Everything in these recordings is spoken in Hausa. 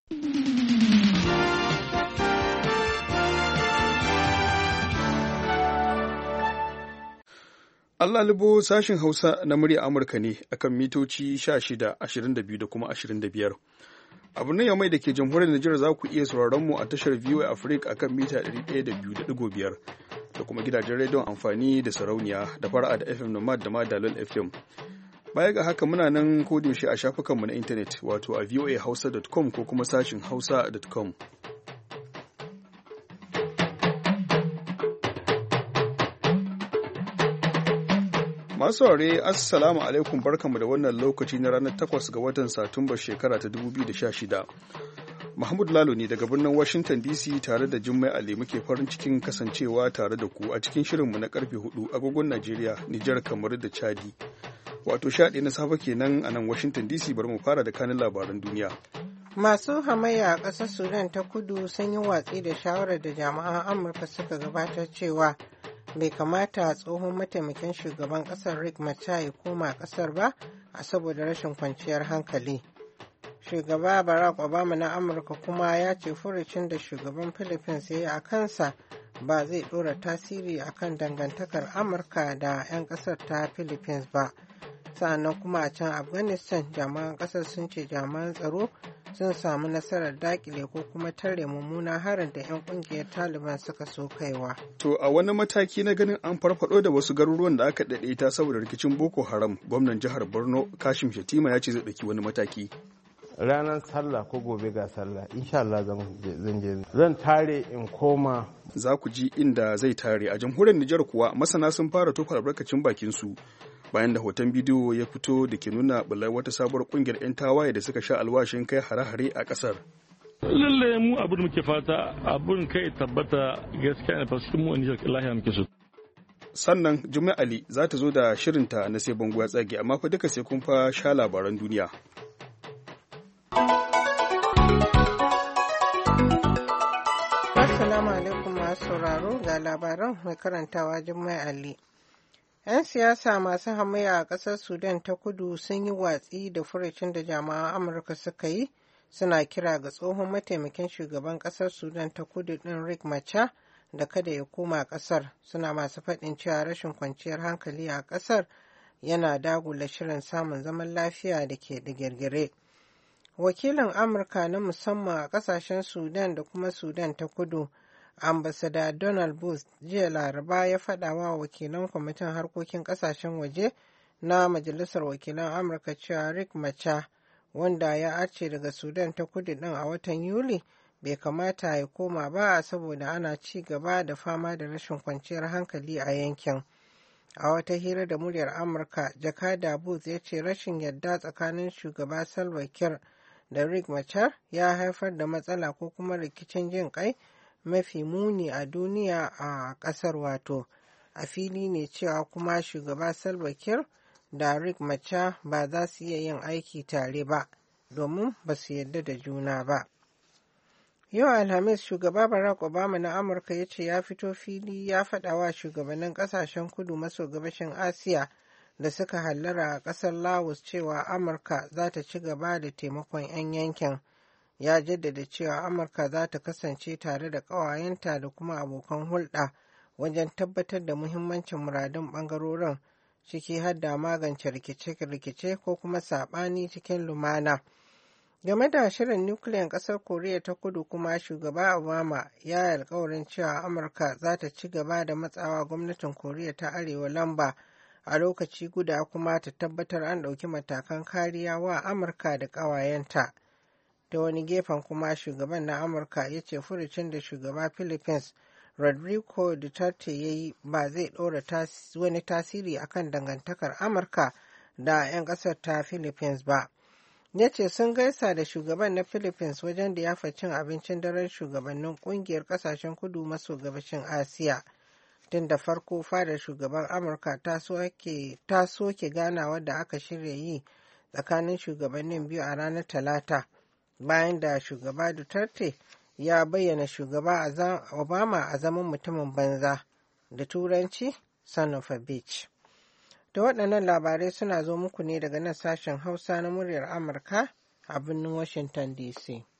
Allah libo sashin Hausa na murya Amurka ne akan mitoci 16, 22 da kuma 25. A birnin Yamai da ke jamhuriyar Nijar za ku iya sauraron mu a tashar VOA Africa akan mita 102.5 da kuma gidajen rediyon amfani da sarauniya da fara'a da FM Nomad da ma Dalol FM. Baya ga haka muna nan yaushe a shafukanmu na intanet wato a voahausa.com ko kuma sashin hausa.com. Masu saurare assalamu alaikum barkanmu da wannan lokaci na ranar 8 ga watan Satumba shekara ta 2016. Mahmud Lalo ne daga birnin Washington DC tare da Jummai Ali muke farin cikin kasancewa tare da ku a cikin shirinmu na karfe 4 agogon Najeriya, Nijar, Kamaru da Chadi. Wato 11 na safe kenan a nan Washington DC bari mu fara da kanin labaran duniya. Masu hamayya a ƙasar Sudan ta kudu sun yi watsi da shawarar da jami'an Amurka suka gabatar cewa bai kamata tsohon mataimakin shugaban kasar Riek Machar ya koma kasar ba a saboda rashin kwanciyar hankali. Shugaba Barack Obama na Amurka kuma ya ce furucin da shugaban Philippines ya yi a kansa ba zai ɗora tasiri akan dangantakar Amurka da 'yan kasar ta Philippines ba. Sa'annan kuma a can Afghanistan jami'an kasar sun ce jami'an tsaro sun samu nasarar dakile ko kuma tare mummunan harin da 'yan kungiyar Taliban suka so kaiwa. To a wani mataki na ganin an farfado da wasu garuruwan da aka daidaita saboda rikicin Boko Haram, gwamnan jihar Borno Kashim Shettima ya ce zai ɗauki wani mataki. Ranar sallah ko gobe ga sallah insha Allah zan tare in koma. Za ku ji inda zai tare. A jamhuriyar Nijar kuwa masana sun fara tofa albarkacin bakin su bayan da hoton bidiyo ya fito da ke nuna bullar wata sabuwar kungiyar 'yan tawaye da suka sha alwashin kai hare-hare a kasar. Lalle mu abin da muke fata abin kai tabbata gaskiya ne fasu mu Nijar lahiya muke so. Sannan Jummai Ali za ta zo da shirinta na sai bango ya tsage amma fa duka sai kun fa sha labaran duniya. Assalamu alaikum masu sauraro ga labaran mai karantawa Jummai Ali. 'Yan siyasa masu hamayya a ƙasar Sudan ta kudu sun yi watsi da furucin da jami'an Amurka suka yi suna kira ga tsohon mataimakin shugaban ƙasar Sudan ta kudu ɗin Riek Machar da kada ya koma ƙasar, suna masu faɗin cewa rashin kwanciyar hankali a ƙasar yana dagula shirin samun zaman lafiya da ke digirgire. Wakilin Amurka na musamman a ƙasashen Sudan da kuma Sudan ta kudu ambasada Donald Booth jiya Laraba ya faɗa wa wakilan kwamitin harkokin ƙasashen waje na Majalisar Wakilan Amurka cewa Riek Machar, wanda ya arce daga Sudan ta kudu ɗin a watan Yuli, bai kamata ya koma ba saboda ana ci gaba da fama da rashin kwanciyar hankali a yankin. A wata hira da muryar Amurka, jakada Booth ya ce rashin yadda tsakanin shugaba Salva Kiir da Riek Machar ya haifar da matsala ko kuma rikicin jin kai mafi muni a duniya a ƙasar, wato a fili ne cewa kuma shugaba Salva Kiir da Riek Machar ba za su iya yin aiki tare ba domin ba su yarda da juna ba. Yau Alhamis shugaba Barack Obama na Amurka ya ce ya fito fili ya faɗa wa shugabannin ƙasashen kudu maso gabashin Asiya da suka hallara a ƙasar Laos cewa Amurka za ta ci gaba da taimakon 'yan yankin. Ya jaddada cewa Amurka za ta kasance tare da ƙawayenta da kuma abokan hulɗa wajen tabbatar da muhimmancin muradun ɓangarorin, ciki har da magance rikice-rikice ko kuma saɓani cikin lumana. Game da shirin nukiliyan ƙasar Koriya ta kudu kuma shugaba Obama ya yi alkawarin cewa Amurka za ta ci gaba da matsawa gwamnatin Koriya ta Arewa lamba a lokaci guda kuma ta tabbatar an ɗauki matakan kariya wa Amurka da ƙawayenta. Da wani gefen kuma shugaban na Amurka ya ce furucin da shugaba Philippines Rodrigo Duterte ya yi ba zai ɗora wani tasiri akan dangantakar Amurka da 'yan ƙasar ta Philippines ba. Ya ce sun gaisa da shugaban na Philippines wajen da ya cin abincin daren shugabannin ƙungiyar ƙasashen kudu maso gabashin Asiya. Tun da farko fadar shugaban Amurka ta soke ganawa da aka shirya yi tsakanin shugabannin biyu a ranar Talata, bayan da shugaba Duterte ya bayyana shugaba Obama a zaman mutumin banza, da Turanci son of a bitch. Da waɗannan labarai suna zo muku ne daga nan sashen Hausa na muryar Amurka a birnin Washington DC.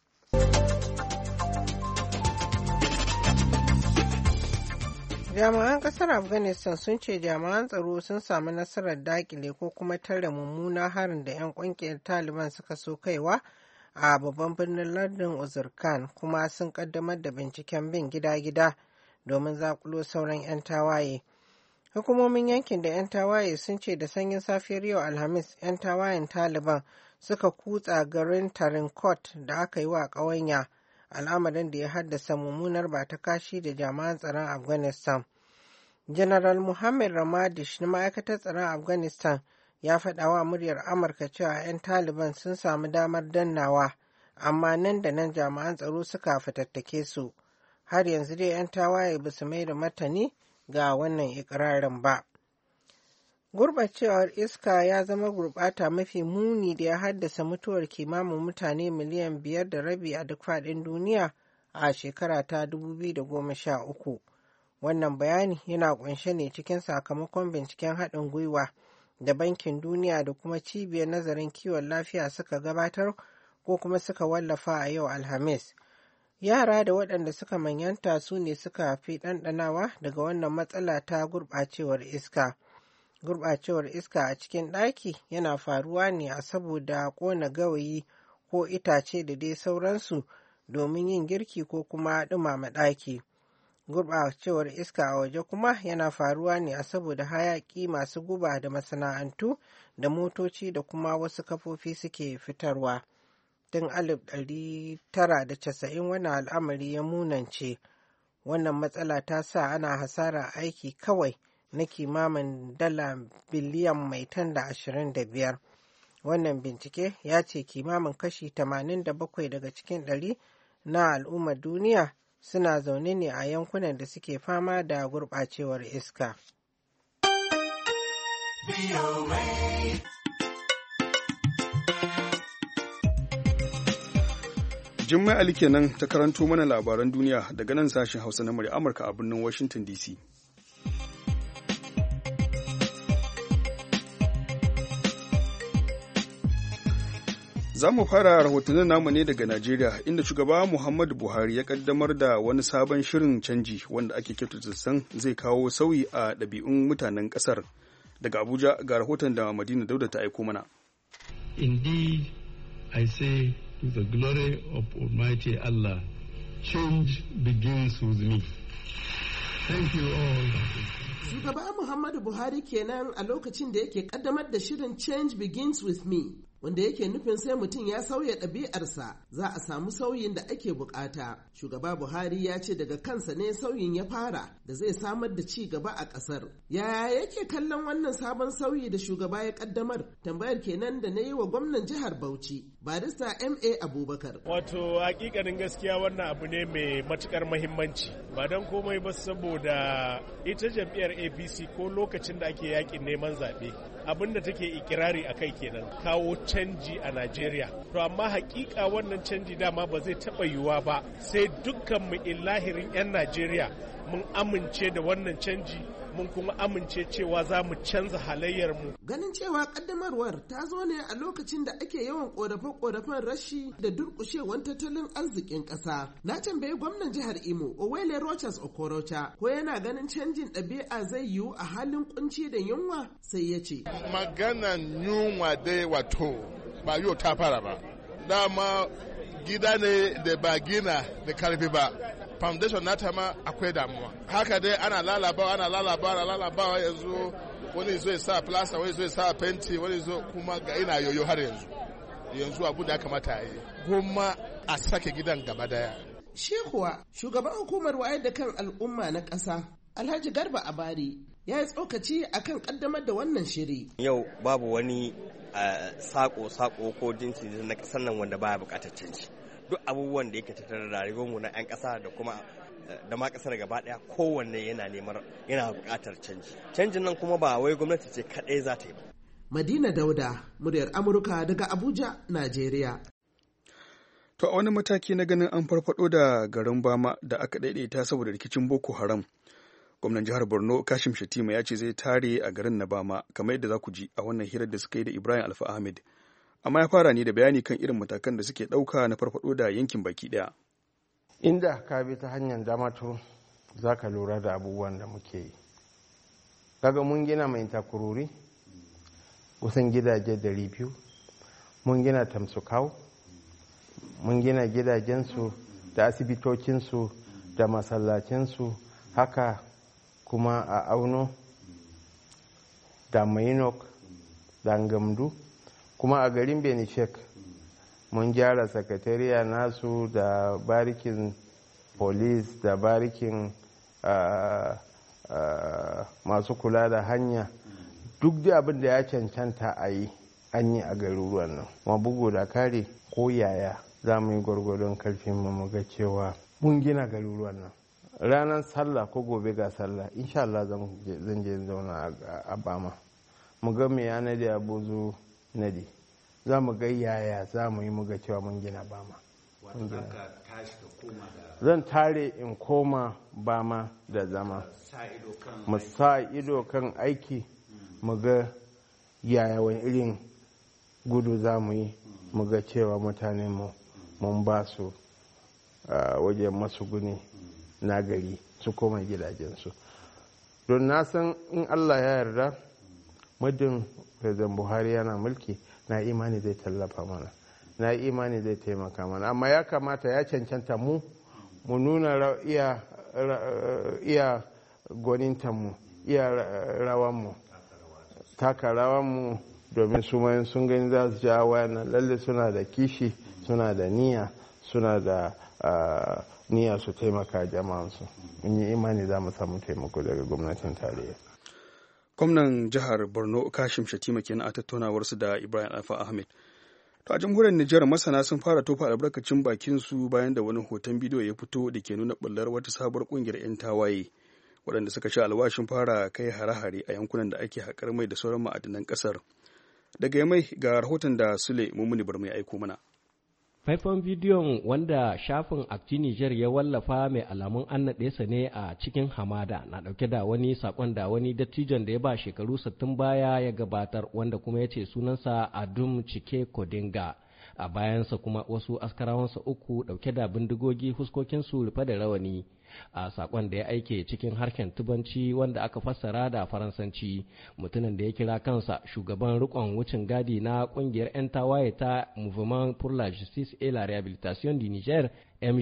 Jami'an kasar Afghanistan sun ce jami'an tsaro sun samu nasarar dakile ko kuma tare mummunan harin da 'yan kungiyar Taliban suka so kaiwa a babban birnin lardin Uzurkan, kuma sun kaddamar da binciken bin gida-gida domin zakulo sauran 'yan tawaye. Hukumomin yankin da 'yan tawaye sun ce da sanyin safiyar yau Alhamis 'yan tawayen Taliban suka kutsa garin Tarinkot da aka yi wa ƙawanya, al'amarin da ya haddasa mummunar bata kashi da jami'an tsaron Afghanistan. General Muhammad Ramadish na ma'aikatar tsaron Afghanistan ya faɗa wa muryar Amurka cewa 'yan Taliban sun samu damar dannawa, amma nan da nan jami'an tsaro suka fatattake su. Har yanzu dai 'yan tawaye ba su mai da martani ga wannan ikirarin ba. Gurbacewar iska ya zama gurbata mafi muni da ya haddasa mutuwar kimanin mutane miliyan 5.5 a duk faɗin duniya a shekara ta 2013. Wannan bayani yana ƙunshe ne cikin sakamakon binciken haɗin gwiwa da Bankin Duniya da kuma Cibiyar Nazarin Kiwon Lafiya suka gabatar ko kuma suka wallafa a yau Alhamis. Yara da waɗanda suka manyanta su ne suka fi ɗanɗanawa daga wannan matsala ta gurɓacewar iska. Gurɓacewar iska a cikin ɗaki yana faruwa ne a saboda ƙona gawayi ko itace da dai sauransu domin yin girki ko kuma ɗumama ɗaki. Gurɓacewar iska a waje kuma yana faruwa ne a saboda hayaƙi masu guba da masana'antu da motoci da kuma wasu kafofi suke fitarwa. Tun 1990 wannan al'amari ya munance. Wannan matsala ta sa ana hasara aiki kawai na kimanin dala biliyan mai tan da 25. Wannan bincike ya ce kimanin kashi 87 daga cikin 100 na al'ummar duniya suna zaune ne a yankunan da suke fama da gurɓacewar iska. Jummai Ali kenan ta karanto mana labaran duniya daga nan sashen Hausa na murya Amurka a birnin Washington DC. Za mu fara rahotannin namu ne daga Najeriya, inda shugaba Muhammadu Buhari ya kaddamar da wani sabon shirin canji wanda ake kyautata san zai kawo sauyi a ɗabi'un mutanen ƙasar. Daga Abuja ga rahoton da Madina Dauda ta aiko mana. Indeed, I say to the glory of Almighty Allah, change begins with me. Thank you all. Shugaba Muhammadu Buhari kenan a lokacin da yake kaddamar da shirin Change Begins With Me, wanda yake nufin sai mutum ya sauya ɗabi'arsa za a samu sauyin da ake bukata. Shugaba Buhari ya ce daga kansa ne sauyin ya fara da zai samar da ci gaba a ƙasar. Yaya yake kallon wannan sabon sauyi da shugaba ya kaddamar? Tambayar kenan da na yi wa gwamnan jihar Bauchi, Barista M.A. Abubakar. Wato hakikanin gaskiya wannan abu ne mai matukar mahimmanci, ba don komai ba saboda ita jam'iyyar APC ko lokacin da ake yakin neman zaɓe abin da take ikirari a kai kenan kawo canji a Najeriya. To amma hakika wannan canji dama ba zai taɓa yiwuwa ba sai dukkan mu illahirin 'yan Najeriya mun amince da wannan canji, mun kuma amince cewa za mu canza halayyar mu. Ganin cewa kaddamarwar ta zo ne a lokacin da ake yawan korafe-korafen rashi da durƙushewar tattalin arzikin ƙasa. Na tambayi gwamnan jihar Imo, Owele Rochas Okorocha, ko yana ganin canjin ɗabi'a zai yiwu a halin kunci da yunwa, sai ya ce. Maganan yunwa dai wato ba yau ta fara ba. Dama gida ne da ba gina da karfi ba. Foundation nata ma akwai damuwa. Haka dai ana lalabawa yanzu wani zo ya sa plaster, wani zo ya sa fenti, wani zo kuma ga ina yoyo har yanzu. Yanzu abu da kamata a yi. Goma a sake gidan gaba daya. Shi kuwa shugaban hukumar wayar da kan al'umma na ƙasa, Alhaji Garba Abari, ya yi tsokaci akan kaddamar da wannan shiri. Yau babu wani sako ko jinsi na ƙasar nan wanda baya buƙatar canji. Duk abubuwan da yake tattare da rayuwarmu na 'yan ƙasa da kuma da ma ƙasar gaba ɗaya kowanne yana buƙatar canji. Canjin nan kuma ba wai gwamnati ce kaɗai za ta yi ba. Madina Dauda, muryar Amurka daga Abuja, Najeriya. To a wani mataki na ganin an farfado da garin Bama da aka daidaita saboda rikicin Boko Haram. Gwamnan jihar Borno Kashim Shettima ya ce zai tare a garin na Bama kamar yadda za ku ji a wannan hirar da suka yi da Ibrahim Alfa Ahmed. amma ya fara ne da bayani kan irin matakan da suke ɗauka na farfaɗo da yankin baki ɗaya. Inda ka bi ta hanyar damato za ka lura da abubuwan da muke yi. Kaga mun gina mai takururi kusan gidaje 200, mun gina tamsukau, mun gina gidajensu da asibitocinsu da masallacinsu, haka kuma a auno da mainok da gamdu, kuma a garin benishek mun gyara sakatariya nasu da barikin police da barikin masu kula da hanya. Duk da abin da ya cancanta a yi an yi a garuruwan nan, ma bugu da kare ko yaya za mu yi gwargwadon karfin mu ga cewa mun gina garuruwan nan. Ranar sallah ko gobe ga sallah insha Allah zan je zauna a Bama, mu ga me ya nade abuzu nade, za mu ga yaya za mu yi mu ga cewa mun gina Bama. Zan tare in koma Bama da zama, mu sa ido kan aiki, mu ga yaya wani irin gudu za mu yi mu ga cewa mutane mu mun ba su wajen masu guni na gari su koma gidajensu. Don na san in Allah ya yarda muddin President Buhari yana mulki, na imani zai tallafa mana, na imani zai taimaka mana, amma ya kamata ya cancanta mu nuna iya gwanintanmu, iya rawanmu, taka rawanmu, domin su mayan sun gani za su ja wayan lalle suna da kishi, suna da niyya, suna da niyya su taimaka jama'ansu. Mun yi imani za mu samu taimako daga gwamnatin tarayya. Gwamnan jihar Borno Kashim Shatima kenan a tattaunawarsu da Ibrahim Alfa Ahmed. To a jamhuriyar Nijar masana sun fara tofa albarkacin bakin su bayan da wani hoton bidiyo ya fito da ke nuna bullar wata sabuwar kungiyar 'yan tawaye waɗanda suka sha alwashin fara kai hare-hare a yankunan da ake haƙar mai da sauran ma'adinan ƙasar. Daga Yamai ga rahoton da Sule Mumuni Barma ya aiko mana. Faifan bidiyon wanda shafin Akti Niger ya wallafa mai alamun an naɗe sa ne a cikin hamada na ɗauke da wani sakon da wani dattijon da ya ba shekaru 60 baya ya gabatar, wanda kuma ya ce sunansa Adum Cike Kodinga. A bayansa kuma wasu askarawansa uku ɗauke da bindigogi, huskokinsu rufe da rawani. A sakon da ya aike cikin harshen Tubanci wanda aka fassara da Faransanci, mutumin da ya kira kansa shugaban rikon wucin gadi na kungiyar 'yan tawaye ta Mouvement pour la Justice et la Réhabilitation du Niger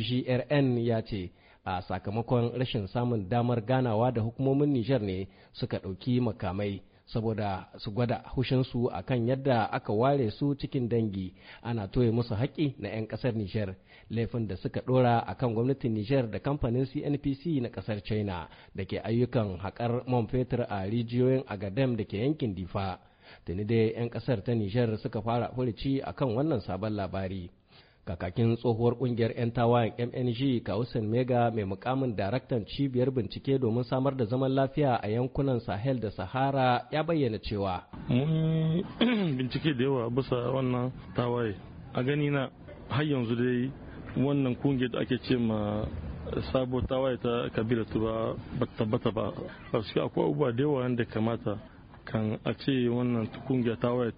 MJRN ya ce a sakamakon rashin samun damar ganawa da hukumomin Niger ne suka ɗauki makamai saboda su gwada hushinsu a kan yadda aka ware su cikin dangi ana toye musu haƙƙi na 'yan ƙasar Nijar, laifin da suka ɗora a kan gwamnatin Nijar da kamfanin CNPC na ƙasar China da ke ayyukan haƙar man fetur a rijiyoyin Agadem da ke yankin Difa. Tuni dai 'yan ƙasar ta Nijar suka fara furuci a kan wannan sabon labari. Kakakin tsohuwar kungiyar 'yan tawayen MNG Kausen Mega mai mukamin daraktan cibiyar bincike domin samar da zaman lafiya a yankunan Sahel da Sahara ya bayyana cewa mun bincike da yawa bisa wannan tawaye. A gani na har yanzu dai wannan kungiyar da ake ce ma sabo tawaye ta kabila ba tabbata ba. Basu akwai abubuwa da yawa da kamata kan a ce wannan kungiya ta waye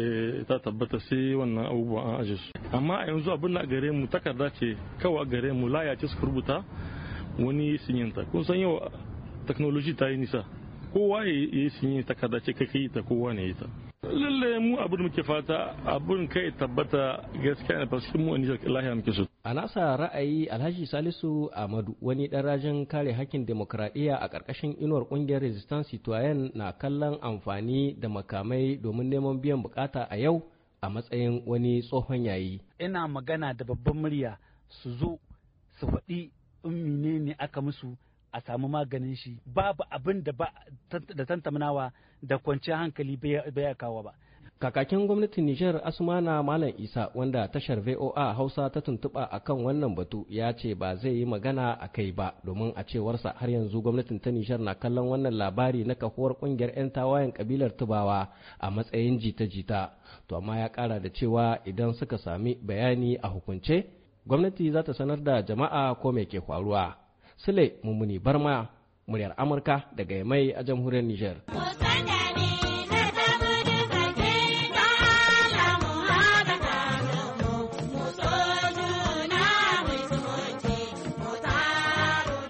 ta tabbata sai wannan abubuwan an aje su. Amma a yanzu abin da gare mu takarda ce kawai gare mu laya ce suka rubuta wani sinyinta. Kun san yau technology ta yi nisa, kowa ya yi sinyin takarda ce kai yi ta, kowa ne ya yi ta. Lalle mu abin da muke fata abin kai tabbata gaskiya ne, fasu mu wani lahiya muke so. A nasa ra'ayi Alhaji Salisu Ahmadu, wani ɗan rajin kare hakkin demokradiyya a ƙarƙashin inuwar ƙungiyar Resistance Citoyen, na kallon amfani da makamai domin neman biyan bukata a yau a matsayin wani tsohon yayi. Ina magana da babban murya su zo su faɗi in menene aka musu a samu maganin shi, babu abin da ba da tantamnawa da kwanciyar hankali bai kawo ba. Kakakin gwamnatin Nijar Asmana Malam Isa, wanda tashar VOA Hausa ta tuntuɓa akan wannan batu, ya ce ba zai yi magana a kai ba, domin a cewarsa har yanzu gwamnatin ta Nijar na kallon wannan labari na kafuwar ƙungiyar 'yan tawayen kabilar Tubawa a matsayin jita-jita. To amma ya ƙara da cewa idan suka sami bayani a hukunce, gwamnati za ta sanar da jama'a ko me ke faruwa. Sule Mummuni Barma, muryar Amurka daga Yamai a jamhuriyar Nijar.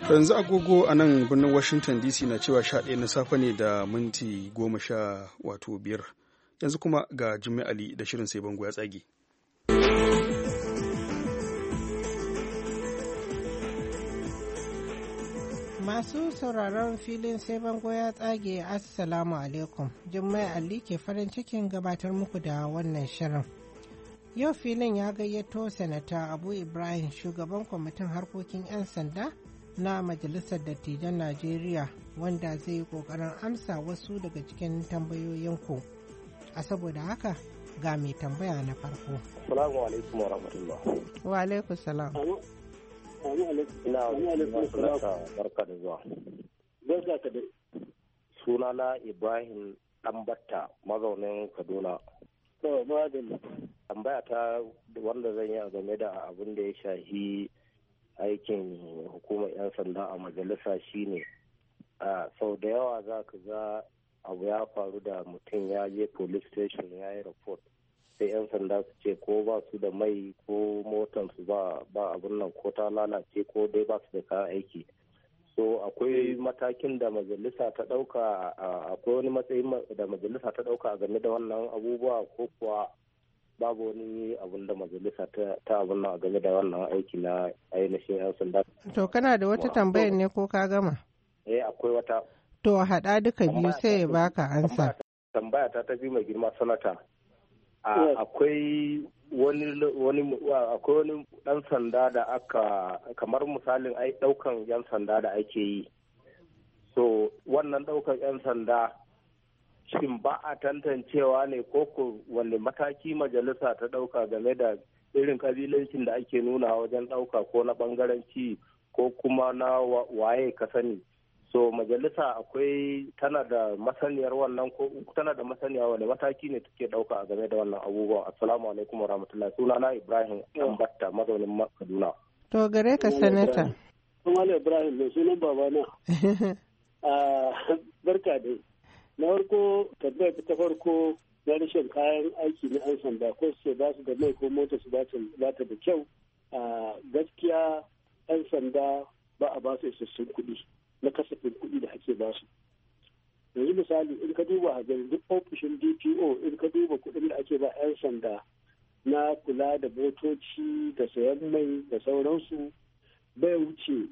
yanzu agogo a nan birnin Washington DC na cewa 11 na safe ne da minti 15. Yanzu kuma ga Jummai Ali da shirin sai bango ya tsage. Masu sauraron filin sai bango ya tsage, Assalamu alaikum. Jummai Ali ke farin cikin gabatar muku da wannan shirin. Yau filin ya gayyato Sanata Abu Ibrahim, shugaban kwamitin harkokin 'yan sanda na Majalisar Dattijan Najeriya, wanda zai yi ƙoƙarin amsa wasu daga cikin tambayoyinku. A saboda haka ga mai tambaya na farko. Assalamu alaikum wa rahmatullah. Wa alaikum salam. Barka da zuwa. Barka ka da. Sunana Ibrahim Ɗanbatta, mazaunin Kaduna. Tambaya ta wanda zan yi a game da abin da ya shahi aikin hukumar 'yan sanda a majalisa shine sau da yawa za ka ga abu ya faru da mutum ya je police station ya yi report, sai 'yan sanda su ce ko ba su da mai ko motansu ba abin nan ko ta lalace ko dai ba su da kayan aiki. So akwai matakin da majalisa ta ɗauka, akwai wani matsayin da majalisa ta ɗauka a game da wannan abubuwa, ko kuwa babu wani abun da majalisa ta abun nan a game da wannan aiki na ainihin 'yan sanda. To kana da wata tambayar ne ko ka gama? Akwai wata. To haɗa duka biyu sai ya baka ansa. Tambaya ta biyu mai girma sanata. Akwai wani ɗan sanda da aka, kamar misalin ɗaukan 'yan sanda da ake yi. So wannan ɗaukan 'yan sanda shin ba a tantancewa ne ko wani mataki majalisa ta ɗauka game da irin kabilancin da ake nuna wajen ɗauka, ko na ɓangaranci ko kuma na waye ka sani. So majalisa tana da masaniyar wannan, ko tana da masaniya wani mataki ne take ɗauka a game da wannan abubuwan. Assalamu alaikum wa rahmatullahi. Sunana Ibrahim Ɗanbatta, mazaunin Kaduna. To gare ka sanata. Sunana Ibrahim mai sunan babana. Barka dai. Na farko tambayar ta farko na rashin kayan aiki na 'yan sanda, ko su ba su da mai ko mota su ba ta da kyau. Gaskiya 'yan sanda ba a ba su isassun kuɗi na kasafin kuɗi da ake ba su. Yanzu misali in ka duba a duk ofishin DPO, in ka duba kuɗin da ake ba 'yan sanda na kula da motoci da sayan mai da sauransu bai wuce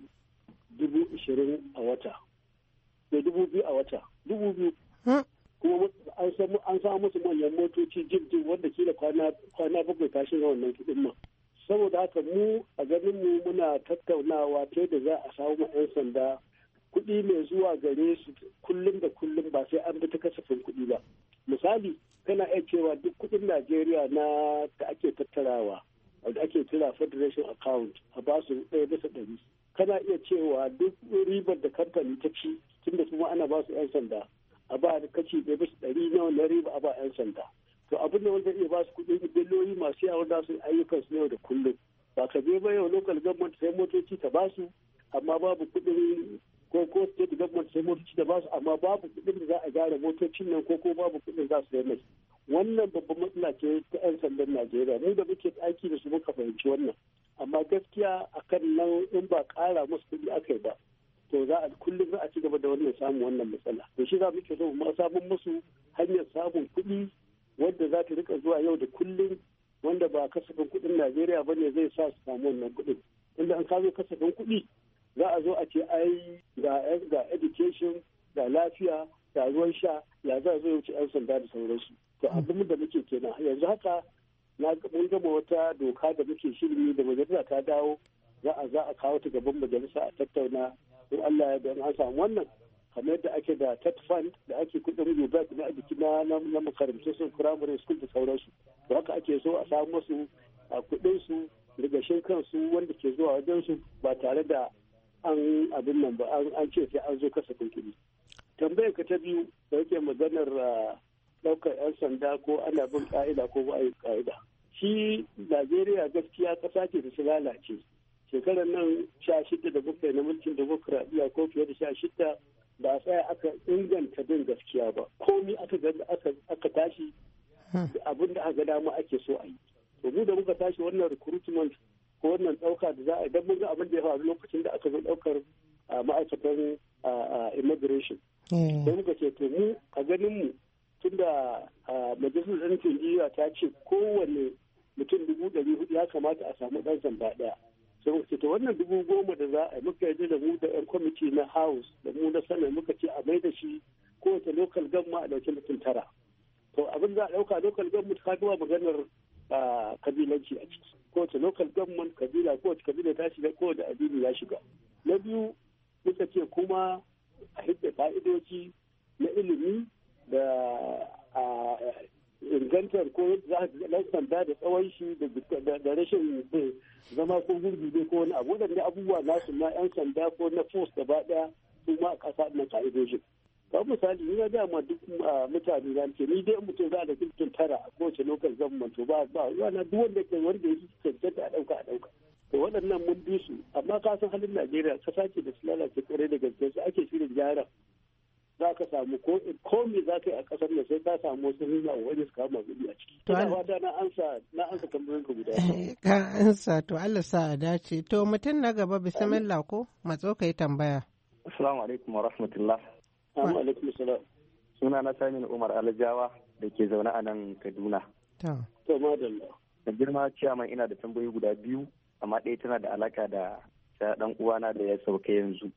20,000 a wata. Da 2,000 a wata. 2,000. Kuma an samu musu manyan motoci jirgin wanda ke da kwana bakwai kashin wannan kuɗin ma. Saboda haka mu a ganin mu muna tattaunawa ta da za a samu 'yan sanda kuɗi mai zuwa gare su kullum da kullum, ba sai an bi ta kasafin kuɗi ba. Misali kana iya cewa duk kuɗin Najeriya na da ake tattarawa da ake kira federation account a ba su 1/100. Kana iya cewa duk ribar da kamfani ta ci tunda kuma ana ba su 'yan sanda a ba da kaci 1/100 na wannan riba a ba 'yan sanda. To abin da wanda iya ba su kuɗin biliyoyi masu yawa da su ayyukan su yau da kullum. Ba ka je ba yau local government sai motoci ta ba su amma babu kuɗin, ko state government sai motoci da ba su amma babu kuɗin da za a gyara motocin nan, ko babu kuɗin za su yi mai. Wannan babban matsala ce ta 'yan sandan Najeriya. Mu da muke aiki da su muka fahimci wannan. Amma gaskiya a kan nan in ba ƙara musu kuɗi aka yi ba, to kullum za a ci gaba da wannan samun wannan matsala. To shi za mu ke so mu samun musu hanyar samun kuɗi wanda za ta rika zuwa yau da kullum, wanda ba kasafin kuɗin Najeriya ba ne zai sa su samu wannan kuɗin. Inda an kawo kasafin kuɗi za a zo a ce ai ga education, ga lafiya, ga ruwan sha, ya za a zo ya wuce 'yan sanda da sauransu. To abin da muke kenan yanzu haka mun gama wata doka da muke shirin da majalisa ta dawo, za a kawo ta gaban majalisa a tattauna. In Allah ya don an samu wannan, kamar yadda ake da TET fund da ake kudin rubat na makarantu sun primary school da sauransu. To haka ake so a samu musu a kudin su rigashin kansu wanda ke zuwa wajen su ba tare da an abin nan ba an ce sai an zo kasafin kuɗi. Tambayar ka ta biyu da yake maganar ɗaukar 'yan sanda ko ana bin ka'ida ko ba a yi ka'ida. Shi Najeriya gaskiya ƙasa ce da su lalace. Shekarar nan 16 da muka yi na mulkin demokuraɗiyya ko fiye da 16 ba a tsaya aka inganta bin gaskiya ba. Komi aka tashi abin da aka dama ake so a yi. To mu da muka tashi wannan recruitment ko wannan ɗauka da za a idan mun ga abin da ya faru lokacin da aka zo ɗaukar sai muka ce to mu a ganin mu tunda majalisar ɗinkin duniya ta ce kowane mutum 400 ya kamata a samu ɗan sanda ɗaya. Sai muka ce to wannan 10,000 da za a yi muka yarda da mu da 'yan kwamiti na house da mu na sanar muka ce a mai da shi kowace local government a ɗauki mutum 9. To abin za a ɗauka local government ka zuwa maganar kabilanci a ciki. Kowace local government kowace kabila ta shiga kowace addini ya shiga. Na biyu muka ce kuma a hidda ka'idoji na ilimi da ingantar ko za a ɗan sanda da tsawon shi da rashin zama ko gurbi ne ko wani abu waɗanda abubuwa nasu na 'yan sanda ko na force gaba ɗaya su ma a ƙasa na ka'idojin. Ba misali ni na dama duk mutane na ce ni dai mutum za a da mutum 9 a kowace lokal government to ba yana duk wanda ke wanda yake cancanta a ɗauka. To waɗannan mun bi su amma ka san halin Najeriya kasa ce da su lalace kare da gaske su ake shirin gyara. Za ka samu ko me za ka yi a ƙasar da sai ka samu wasu hanya wani su kama kuɗi a ciki. To fata na ansa tambayoyin ka guda. Ka ansa to Allah sa a dace. To mutum na gaba bismillah ko matso ka yi tambaya. Assalamu alaikum wa rahmatullah. Assalamu alaikum salam. Suna na Saminu Umar Alajawa da ke zaune a nan Kaduna. To madalla. Da girma ciyaman ina da tambayoyi guda biyu amma ɗaya tana da alaka da ɗan uwana da ya sauka yanzu.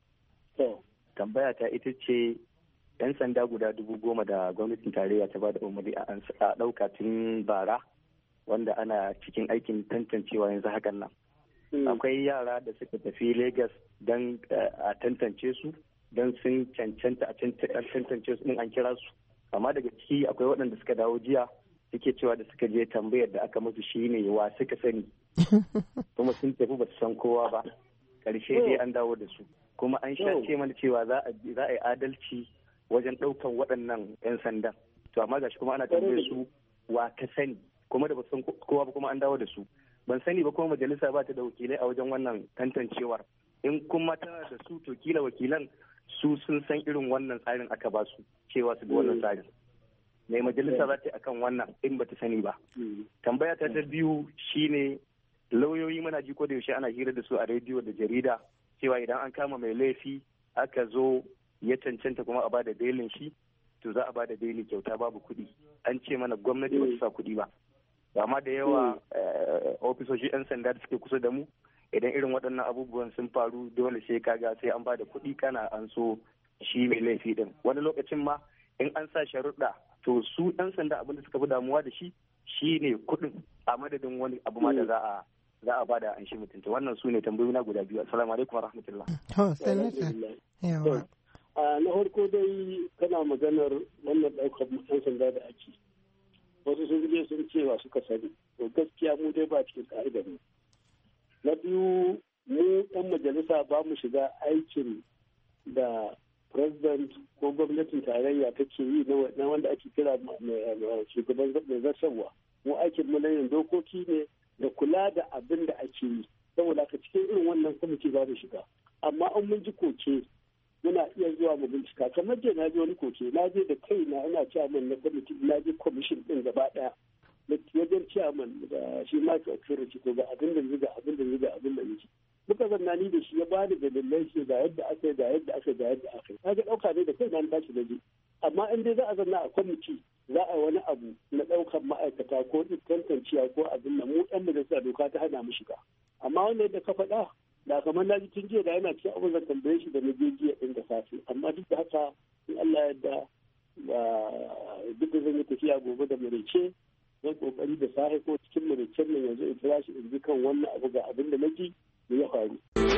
Tambaya ta ita ce 'yan sanda guda 10,000 da gwamnatin tarayya ta ba da umarni a ɗauka tun bara wanda ana cikin aikin tantancewa yanzu hakan nan. Akwai yara da suka tafi Legas don a tantance su don sun cancanta a tantance su din an kira su. Amma daga ciki akwai waɗanda suka dawo jiya suke cewa da suka je tambayar da aka musu shine wa suka sani. Kuma sun tafi ba su san kowa ba. Ƙarshe dai an dawo da su. Kuma an sha ce mana cewa za a yi adalci wajen ɗaukan waɗannan 'yan sandan. To amma gashi kuma ana tambayar su wa ka sani kuma da ba san kowa ba kuma an dawo da su. Ban sani ba kuma majalisa ba ta da wakilai a wajen wannan tantancewar. In kuma tana da su to kila wakilan su sun san irin wannan tsarin aka ba su cewa su bi wannan tsarin. Mai majalisa za ta yi akan wannan in ba ta sani ba. Tambaya ta biyu shine lauyoyi muna ji ko da yaushe ana hira da su a rediyo da jarida cewa idan an kama mai laifi aka zo ya cancanta kuma a ba da belin shi to za a ba da beli kyauta babu kuɗi. An ce mana gwamnati ba su sa kuɗi ba. Amma da yawa ofisoshi 'yan sanda da suke kusa da mu idan irin waɗannan abubuwan sun faru dole sai kaga sai an ba da kuɗi kana an so shi mai laifi din. Wani lokacin ma in an sa sharuɗa to su 'yan sanda abin da suka fi damuwa da shi shine kuɗin a madadin wani abu ma da za a bada an shi mutunta. Wannan su ne tambayoyi na guda biyu. Assalamu alaikum wa rahmatullah. Na farko dai kana maganar wannan ɗaukar ɗan sanda da ake. Wasu sun je sun cewa suka sani. To gaskiya mu dai ba cikin ka'idar mu. Na biyu mu ɗan majalisa ba mu shiga aikin da president ko gwamnatin tarayya take yi na wanda ake kira shugaban mai zartarwa. Mu aikin mu na yin dokoki ne da kula da abin da ake yi. Saboda haka cikin irin wannan kwamiti za mu shiga. Amma an mun ji koke muna iya zuwa mu bincika kamar je na je wani koke na je da kaina ina chairman na kwamiti na je commission din gaba daya wajen chairman da shi ma ka kira shi to ga abin da ga abin da ga abin da yake muka zanna ni da shi ya bani da dalilai shi ga yadda aka yi ga yadda aka ga yadda aka yi kaga dauka ne da kaina na tashi da je amma in dai za a zanna a kwamiti za a yi wani abu na daukar ma'aikata ko tantanciya ko abin da mu yan majalisa doka ta hana mu shiga amma wanda yadda ka faɗa da kamar na ji tun jiya da yana cikin abin da tambaye shi da na je jiya ɗin da safe amma duk da haka in Allah yadda duk da zan yi tafiya gobe da maraice zan kokari da safe ko cikin maraicen nan yanzu in kira shi in ji kan wannan abu ga abin da na ji da ya faru.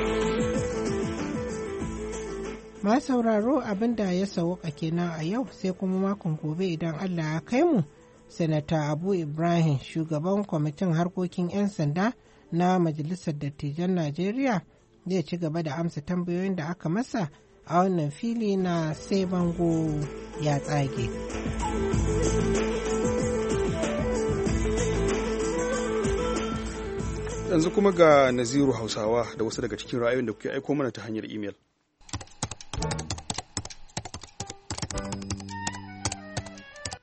Ma sauraro abin da ya sauka kenan a yau sai kuma makon gobe idan Allah ya kai mu. Sanata Abu Ibrahim shugaban kwamitin harkokin 'yan sanda na Majalisar Dattijan Najeriya zai ci gaba da amsa tambayoyin da aka masa a wannan fili na sai bango ya tsage. Yanzu kuma ga Naziru Hausawa da wasu daga cikin ra'ayoyin da kuke aiko mana ta hanyar imel.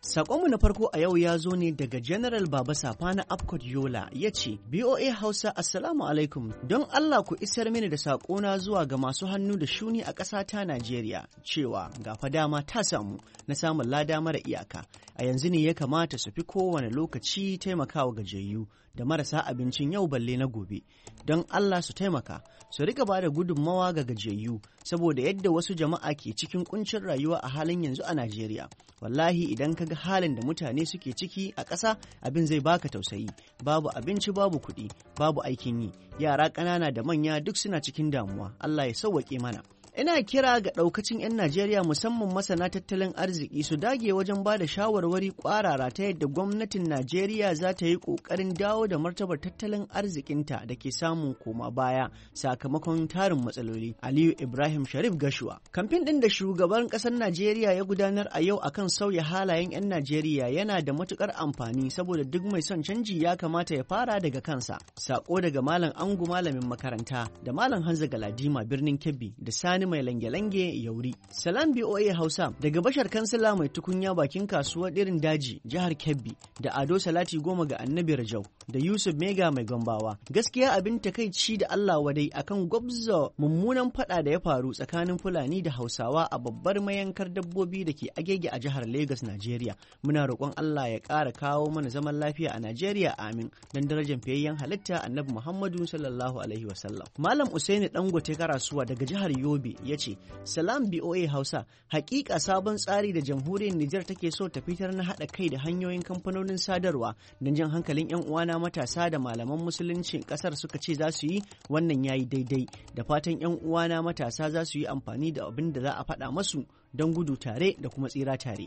Sakonmu na farko a yau ya zo ne daga General Baba Safana Apcot Yola ya ce, BOA Hausa Assalamu alaikum, don Allah ku isar mini da sakona zuwa ga masu hannu da shuni a ƙasa ta Najeriya cewa ga fa dama ta samu na samun lada mara iyaka. A yanzu ne ya kamata su fi kowane lokaci taimakawa gajiyayyu da marasa abincin yau balle na gobe. Don Allah su taimaka, su rika ba da gudunmawa ga gajiyayyu saboda yadda wasu jama'a ke cikin kuncin rayuwa a halin yanzu a Najeriya. Wallahi idan ka ga halin da mutane suke ciki a ƙasa abin zai baka tausayi. Babu abinci, babu kuɗi, babu aikin yi. Yara ƙanana da manya duk suna cikin damuwa. Allah ya sauwaƙe mana. Ina kira ga ɗaukacin 'yan Najeriya musamman masana tattalin arziki su dage wajen ba da shawarwari ƙwarara ta yadda gwamnatin Najeriya za ta yi ƙoƙarin dawo da martabar tattalin arzikinta da ke samun koma baya sakamakon tarin matsaloli. Aliyu Ibrahim Sharif Gashuwa. Kamfen ɗin da shugaban ƙasar Najeriya ya gudanar a yau akan sauya halayen 'yan Najeriya yana da matuƙar amfani saboda duk mai son canji ya kamata ya fara daga kansa. Sako daga Malam Angu malamin makaranta da Malam Hanza Galadima birnin Kebbi da Sani mai lange-lange Yauri. Salam BOA Hausa daga Bashar Kansila mai tukunya bakin kasuwar irin daji jihar Kebbi da Ado Salati Goma ga Annabi Rajau da Yusuf Mega mai Gombawa. Gaskiya abin takaici da Allah wadai akan gwabza mummunan fada da ya faru tsakanin Fulani da Hausawa a babbar mayankar dabbobi da ke Agege a jihar Lagos, Najeriya. Muna roƙon Allah ya ƙara kawo mana zaman lafiya a Najeriya, amin. Dan darajar fiyayyen halitta Annabi Muhammadu sallallahu alaihi wasallam. Malam Usaini Dangote Karasuwa daga jihar Yobe ya ce, Salam BOA Hausa, hakika sabon tsari da jamhuriyar Nijar take so ta fitar na haɗa kai da hanyoyin kamfanonin sadarwa don jan hankalin 'yan uwana matasa da malaman musuluncin ƙasar suka ce za su yi, wannan yayi daidai. Da fatan 'yan uwana matasa za su yi amfani da abin da za a faɗa masu don gudu tare da kuma tsira tare.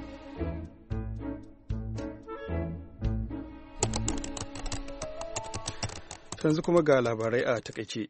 Yanzu kuma ga labarai a takaice.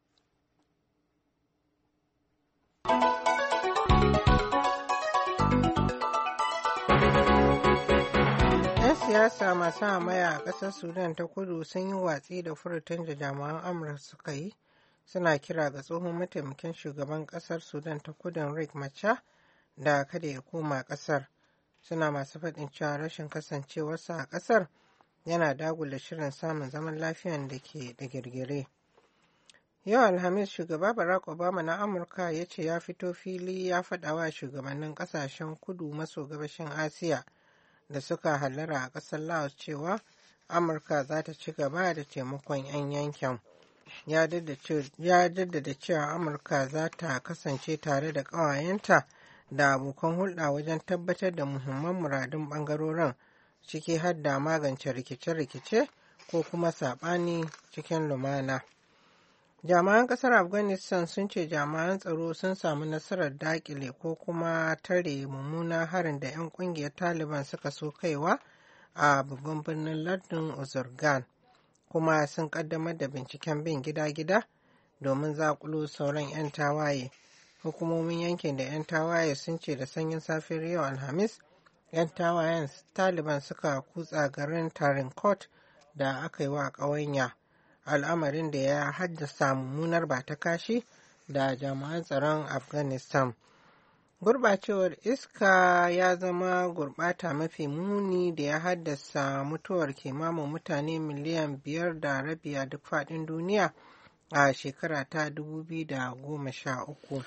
Siyasa masu hamaya a ƙasar Sudan ta kudu sun yi watsi da furutan da jami'an Amurka suka yi, suna kira ga tsohon mataimakin shugaban ƙasar Sudan ta kudun Riek Machar da kada ya koma ƙasar. Suna masu faɗin cewa rashin kasancewarsa a ƙasar yana dagula shirin samun zaman lafiyan da ke da girgire. Yau Alhamis shugaba Barack Obama na Amurka ya ce ya fito fili ya faɗa wa shugabannin ƙasashen kudu maso gabashin Asiya da suka hallara a ƙasar Laos cewa Amurka za ta ci gaba da taimakon 'yan yankin. Ya jaddada cewa Amurka za ta kasance tare da ƙawayenta da abokan hulɗa wajen tabbatar da muhimman muradun ɓangarorin, ciki har da magance rikice-rikice ko kuma saɓani cikin lumana. Jami'an ƙasar Afghanistan sun ce jami'an tsaro sun samu nasarar daƙile ko kuma tare mummunan harin da 'yan ƙungiyar Taliban suka so kaiwa a babban birnin lardin Uzurgan, kuma sun ƙaddamar da binciken bin gida-gida domin zaƙulo sauran 'yan tawaye. Hukumomin yankin da 'yan tawaye sun ce da sanyin safiyar yau Alhamis, 'yan tawayen Taliban suka kutsa garin Tarinkot da aka yi wa ƙawanya. Al'amarin da ya haddasa mummunar bata kashi da jami'an tsaron Afghanistan. Gurbacewar iska ya zama gurbata mafi muni da ya haddasa mutuwar kimanin mutane miliyan 5.5 a duk faɗin duniya a shekara ta 2013.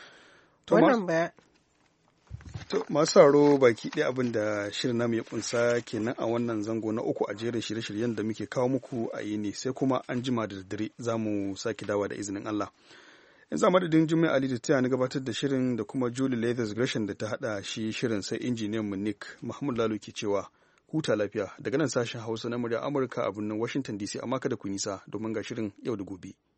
Masu sauraro baki ɗaya abin da shirin namu ya kunsa kenan a wannan zango na uku a jerin shirye-shiryen da muke kawo muku a yini, sai kuma an jima da daddare za mu sake dawa da izinin Allah. Yanzu a madadin Jummai Ali da taya na gabatar da shirin da kuma Julie Leathers Gresham da ta haɗa shi shirin, sai injiniyan mu Nick Muhammad Lalo ke cewa huta lafiya daga nan sashen Hausa na murya Amurka a birnin Washington DC, amma kada ku nisa domin ga shirin yau da gobe.